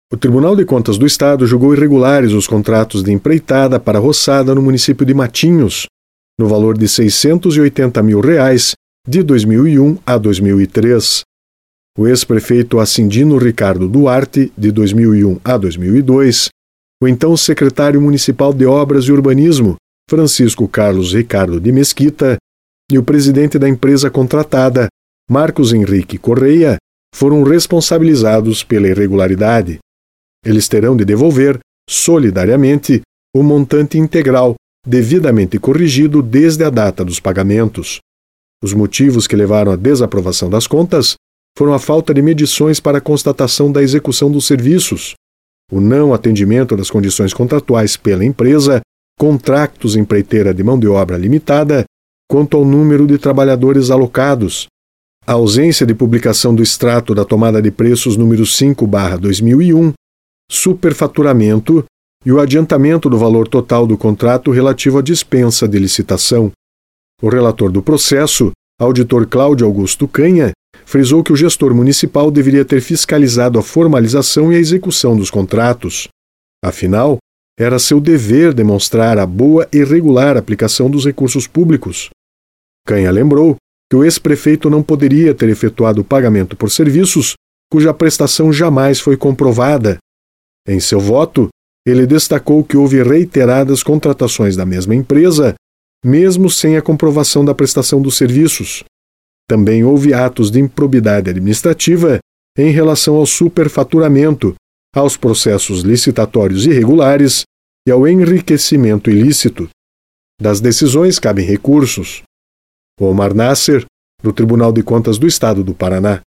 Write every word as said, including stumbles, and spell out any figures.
O Tribunal de Contas do Estado julgou irregulares os contratos de empreitada para roçada no município de Matinhos, no valor de seiscentos e oitenta mil reais, de dois mil e um a dois mil e três. O ex-prefeito Acindino Ricardo Duarte, de dois mil e um a dois mil e dois, o então secretário municipal de Obras e Urbanismo, Francisco Carlos Ricardo de Mesquita, e o presidente da empresa contratada, Marcos Henrique Correia, foram responsabilizados pela irregularidade. Eles terão de devolver, solidariamente, o montante integral, devidamente corrigido desde a data dos pagamentos. Os motivos que levaram à desaprovação das contas foram a falta de medições para a constatação da execução dos serviços, o não atendimento das condições contratuais pela empresa, contratos empreiteira de mão de obra limitada, quanto ao número de trabalhadores alocados, a ausência de publicação do extrato da tomada de preços número cinco barra dois mil e um, superfaturamento e o adiantamento do valor total do contrato relativo à dispensa de licitação. O relator do processo, auditor Cláudio Augusto Canha, frisou que o gestor municipal deveria ter fiscalizado a formalização e a execução dos contratos. Afinal, era seu dever demonstrar a boa e regular aplicação dos recursos públicos. Canha lembrou que o ex-prefeito não poderia ter efetuado o pagamento por serviços cuja prestação jamais foi comprovada. Em seu voto, ele destacou que houve reiteradas contratações da mesma empresa, mesmo sem a comprovação da prestação dos serviços. Também houve atos de improbidade administrativa em relação ao superfaturamento, aos processos licitatórios irregulares e ao enriquecimento ilícito. Das decisões cabem recursos. Omar Nasser, do Tribunal de Contas do Estado do Paraná.